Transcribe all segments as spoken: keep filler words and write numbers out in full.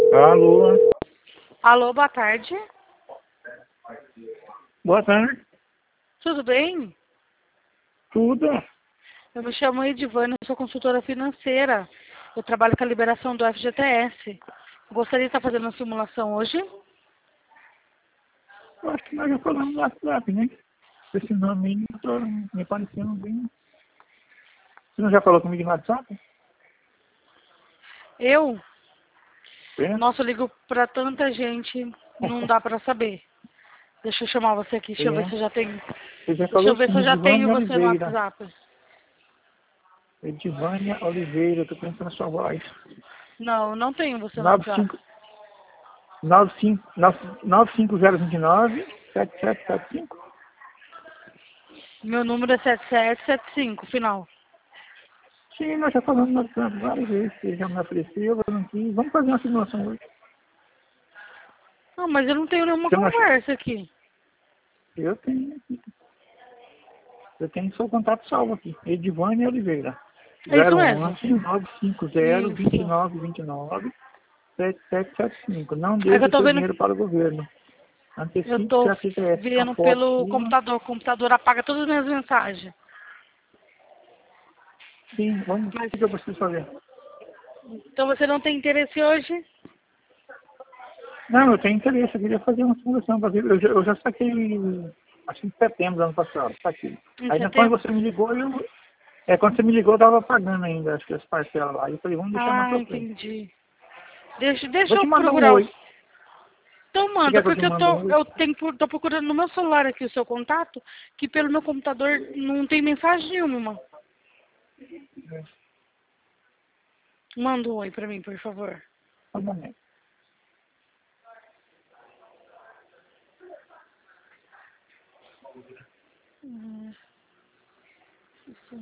Alô, Alô, boa tarde. boa tarde, Tudo bem? tudo? Eu me chamo Edivânia, eu sou consultora financeira. Eu trabalho com a liberação do F G T S. Gostaria de estar fazendo uma simulação hoje? Eu acho que nós já falamos no WhatsApp, né? Esse nome aí não tô me parecendo bem. Você não já falou comigo no WhatsApp? Eu? É? Nossa, eu ligo pra tanta gente, não dá pra saber. Deixa eu chamar você aqui, deixa eu ver É. se eu já tenho. Você já Deixa eu falou ver se sim, eu já tenho Edivânia você no Oliveira. WhatsApp. Edivânia Oliveira, eu tô pensando na sua voz. Não, não tenho você no nove WhatsApp. cinco nove cinco nove cinco zero dois nove sete sete sete cinco. Meu número é sete sete sete cinco, final. Sim, nós já falamos no WhatsApp várias vezes. Você já me ofereceu, eu não quis. Vamos fazer uma simulação hoje. Não, mas eu não tenho nenhuma Você não achou? conversa aqui. Eu tenho aqui. Eu tenho seu contato salvo aqui. Edivânia Oliveira. É isso zero mesmo. onze nove cinco zero dois Isso. nove dois nove sete sete sete cinco. Não É que deixe eu o tô seu vendo. dinheiro para o governo. Eu Antecipe tô seu F G T S com a vendo foto pelo sua. computador. O computador apaga todas as minhas mensagens. Sim, vamos. O Mas, que eu preciso fazer? então você não tem interesse hoje? Não, eu tenho interesse. Eu queria fazer uma simulação. pra ver. Eu já, eu já saquei, acho que em setembro do ano passado. Saquei. Em Aí quando setembro? você me ligou, eu. É, quando você me ligou, eu tava pagando ainda, acho que as parcelas lá. Aí eu falei, vamos deixar mais Ah, pra frente. entendi. Deixa, Vou deixa te eu mandar um procurar oi. os. Então Você manda, quer que eu te porque eu mande tô, um oi? eu tenho, tô procurando no meu celular aqui o seu contato, que pelo meu computador não tem mensagem nenhuma. É, Manda um oi pra mim, por favor. tá bom, né? Hum, isso.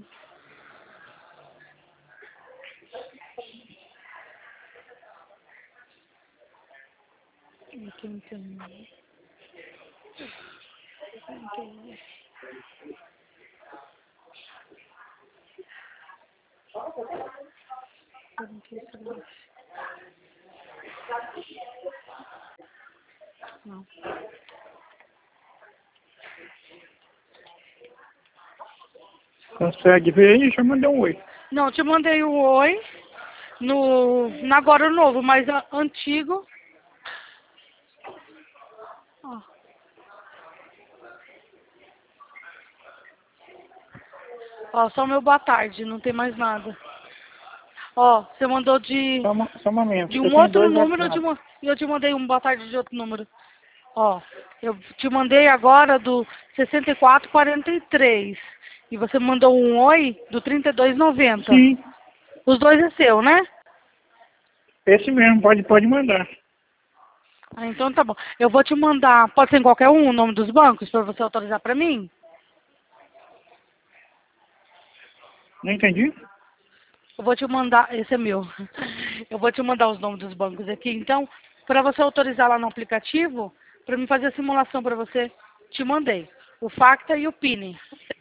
Eu tô entendendo. Entendi. Não. Consegue ver aí? Já mandei um oi. Não, eu te mandei o oi no, no agora o novo, mas a- antigo. Ó, ó, só o meu boa tarde, não tem mais nada. Ó, você mandou de, Só, uma, só um momento. de Eu um tenho outro dois número eu te WhatsApp. ma- e eu te mandei um boa tarde de outro número. Ó, eu te mandei agora do sessenta e quatro quarenta e três. E você mandou um oi do trinta e dois noventa. Sim, Os dois é seu, né? esse mesmo. Pode, pode mandar. Ah, então tá bom. Eu vou te mandar, pode ser em qualquer um, o nome dos bancos, para você autorizar para mim? Não entendi? Eu vou te mandar, esse é meu. Eu vou te mandar os nomes dos bancos aqui. Então, para você autorizar lá no aplicativo, para mim fazer a simulação para você, te mandei. O Facta e o Pini.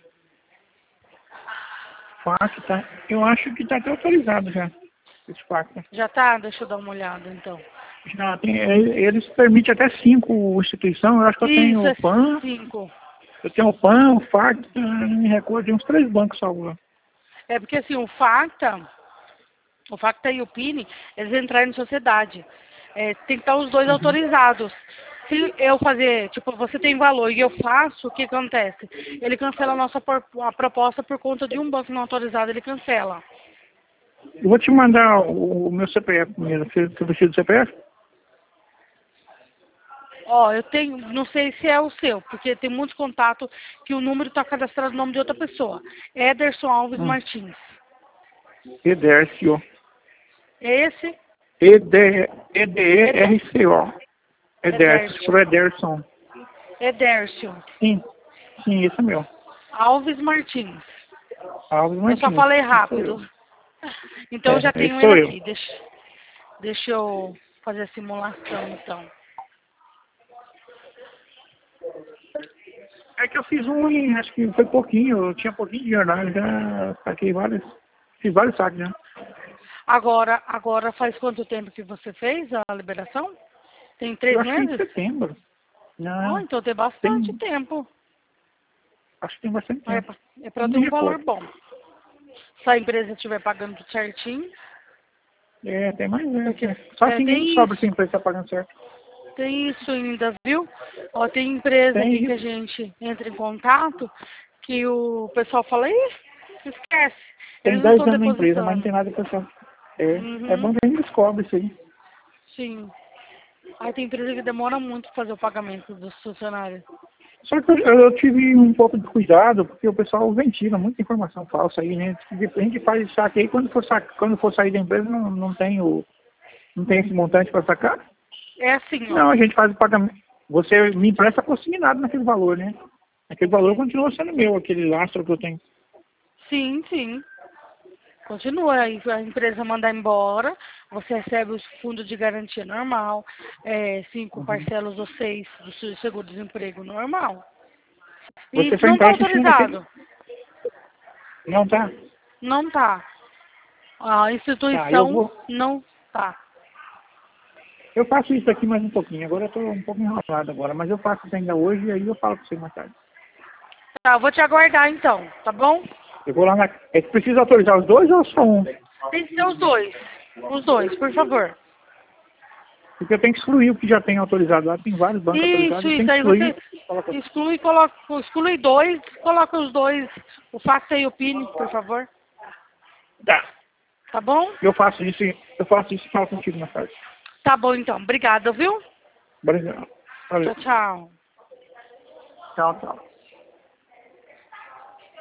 Fax tá. Eu acho que tá até autorizado já. Esse fax. Já tá? Deixa eu dar uma olhada, então. Já tem, é, eles permitem até cinco instituições. Eu acho que eu tenho Isso, o é PAN, cinco. eu tenho o PAN, o fax, não me recordo, tem uns três bancos salvo lá. É porque assim, o Facta, o Facta e o Pini, eles entraram em sociedade. É, tem que estar os dois Uhum. autorizados. Se eu fazer, tipo, você tem valor e eu faço, o que acontece? Ele cancela a nossa por- a proposta por conta de um banco não autorizado, ele cancela. Eu vou te mandar o, o meu C P F primeiro. Você, você precisa do C P F? Ó, eu tenho, não sei se é o seu, porque tem muitos contatos que o número está cadastrado no nome de outra pessoa. Ederson Alves Hum. Martins. Edercio. É esse? E D E Eder, R C O. Edercio. Se for Ederson. Ederson. Ederson Sim, sim, esse é meu. Alves Martins. Alves Eu só Martins. falei Esse sou eu. rápido. Então eu já É, esse tenho ele sou eu. aqui. Deixa, deixa eu fazer a simulação, então. É que eu fiz um e acho que foi pouquinho. Eu tinha pouquinho de dinheiro lá. Eu já saquei vários. Fiz vários saques já. Agora, agora faz quanto tempo que você fez a liberação? Tem três Eu acho que em meses? setembro. Não, Ah, então tem bastante tem, tempo. acho que tem bastante É, tempo. pra- é para Não ter me um valor recordo. bom. Se a empresa estiver pagando tudo certinho, É, tem mais é, porque né? Só é, que ninguém tem sobra se a isso, empresa tá pagando certo. tem isso ainda, viu? Ó, tem empresa aqui Tem que a isso. gente entra em contato que o pessoal fala, ih, esquece, Tem eles não dez estão anos na empresa, mas não depositando. tem nada pra fazer. É, é bom Uhum, que a gente descobre isso aí. sim. Aí tem empresa que demora muito para fazer o pagamento dos funcionários. Só que eu, eu tive um pouco de cuidado, porque o pessoal ventila muita informação falsa aí, né? A gente faz saque aí, quando for, saque, quando for sair da empresa, não, não, tem o, não tem esse montante para sacar. É assim, ó. Não, a gente faz o pagamento. Você me empresta consignado naquele valor, né? Aquele valor continua sendo meu, aquele lastro que eu tenho. Sim, sim. Continua, aí a empresa manda embora, você recebe o fundo de garantia normal, é, cinco Uhum. parcelas ou seis do seu seguro-desemprego normal. E Você isso só não está empresta em cima daquele. autorizado. Não, tá? Não tá. A Tá, eu instituição vou. não tá. Eu faço isso aqui mais um pouquinho. Agora eu tô um pouco enrolado agora, mas eu faço isso ainda hoje e aí eu falo pra você mais tarde. Tá, eu vou te aguardar então, tá bom? Eu vou lá na. É que precisa autorizar os dois ou só um? Tem que ser os dois. Os dois, por favor. Porque eu tenho que excluir o que já tem autorizado lá. Tem vários bancos Isso, autorizados, eu tenho isso. que Aí você excluir. Coloca- exclui, coloca, exclui dois, coloca os dois, o FACTA e o PIN, por favor. Tá. Tá bom? Eu faço isso, e- eu faço isso e falo contigo mais tarde. Tá bom então. Obrigada, viu? Obrigado. Tchau, Valeu. tchau. Tchau, tchau.